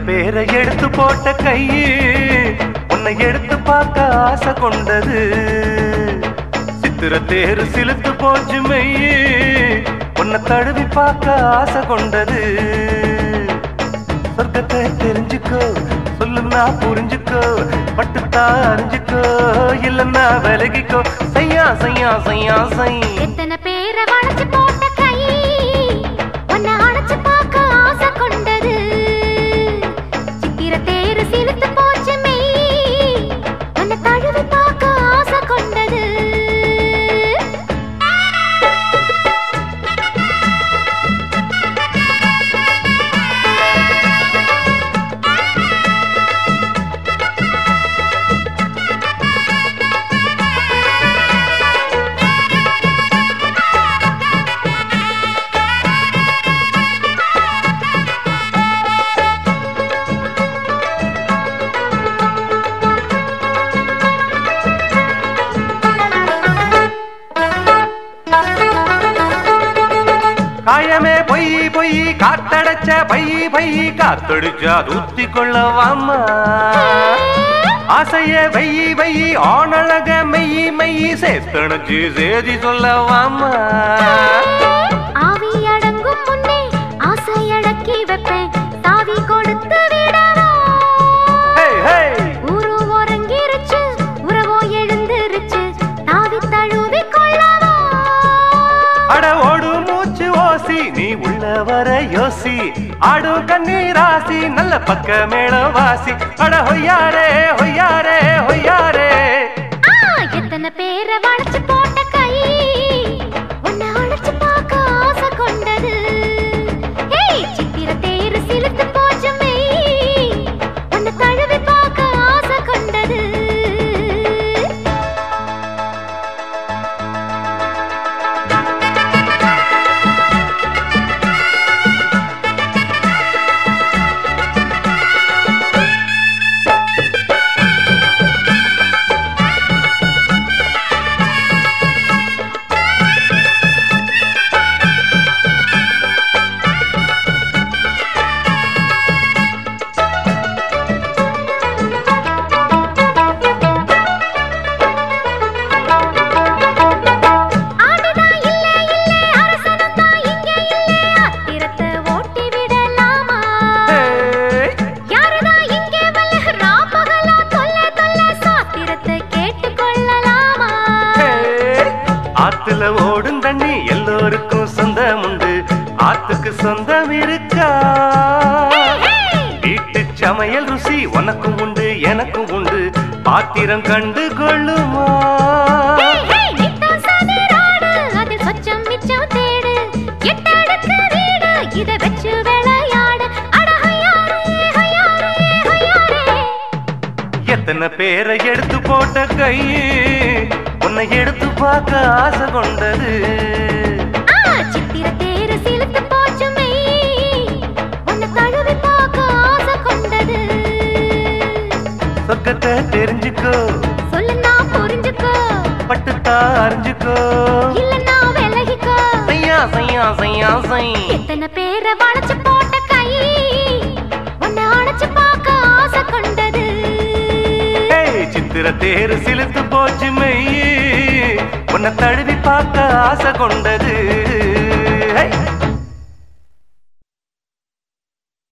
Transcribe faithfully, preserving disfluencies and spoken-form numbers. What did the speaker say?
பேரை எடுத்து போட்ட கையே உன்னை எடுத்து பார்க்க ஆசை கொண்டது. சித்திர தேரு சிலுத்து போச்சு மெய்யே உன்னை தழுவி பார்க்க ஆசை கொண்டது. சொர்க்கத்தை தெரிஞ்சுக்கோ சொல்லுன்னா புரிஞ்சுக்கோ பட்டுத்தா அறிஞ்சுக்கோ இல்லன்னா விலகிக்கோ சையா சையா சையா சை. எத்தனை பேரை வளைச்சு போட்ட கை உன்னை அணைச்சு பார்க்க ஆசை கொண்டது. சித்திர தேரு சிலுத்து போச்சு மெய் உன்னை தழுவி பார்க்க ஆசை கொண்டது. காயமே பொய் பொய் காத்தடைச்ச பை பை காத்தடிச்சா தூத்தி கொள்ளவாமா. ஆசைய வெயி வெயி ஆனழக மெய் மெய் சேத்தணைச்சு சேதி சொல்லவாமா. ஆவி அடங்கும் முன்னே ஆசை அடக்கி வைப்பேன் தாவி கொடுத்து விடவா. ஊரு ஒரங்கிருச்சு உறவோ எழுந்திருச்சு தாவி தழுவி கொள்ளவா. அட ஓடு மூச்சு ஓசி நீ உள்ள வர யோசி ஆடும் கண்ணீராசி நல்ல பக்க மேள வாசி. அட ஹொய்யாரே ஹொய்யாரே ஹொய்யாரே. எத்தனை பேரை வளைச்சு போட்ட கை உன்னை அழைச்சு பார்க்க ஆசை கொண்டது. சித்திர தேரு சிலுத்து போச்சு மெய் உன்னை தழுவி பார்க்க ஆசை கொண்டது. ஆத்துல ஓடும் தண்ணி எல்லோருக்கும் சொந்தம் உண்டு ஆத்துக்கு சொந்தம் இருக்கா. வீட்டு சமையல் ருசி உனக்கும் உண்டு எனக்கும் உண்டு பாத்திரம் கண்டு கொள்ளுமா. எத்தனை பேரை எடுத்து போட்ட கையே உன்னை எடுத்து பார்க்க ஆசை கொண்டது. சித்திர தேரு சிலுத்து போச்சு மெய் உன்னை தழுவி பார்க்க ஆசை கொண்டது. சொர்க்கத்தை தெரிஞ்சுக்கோ சொல்லுன்னா புரிஞ்சுக்கோ பட்டுத்தா அறிஞ்சுக்கோ இல்லன்னா விலகிக்கோ சையா சையா சையா சை. எத்தனை பேரை வளைச்சு போட்ட கை உன்னை அணைச்சு பார்க்க ஆசை கொண்டது. சித்திர தேரு சிலுத்து போச்சு மெய் உன்னை தழுவி பார்க்க ஆசை கொண்டது.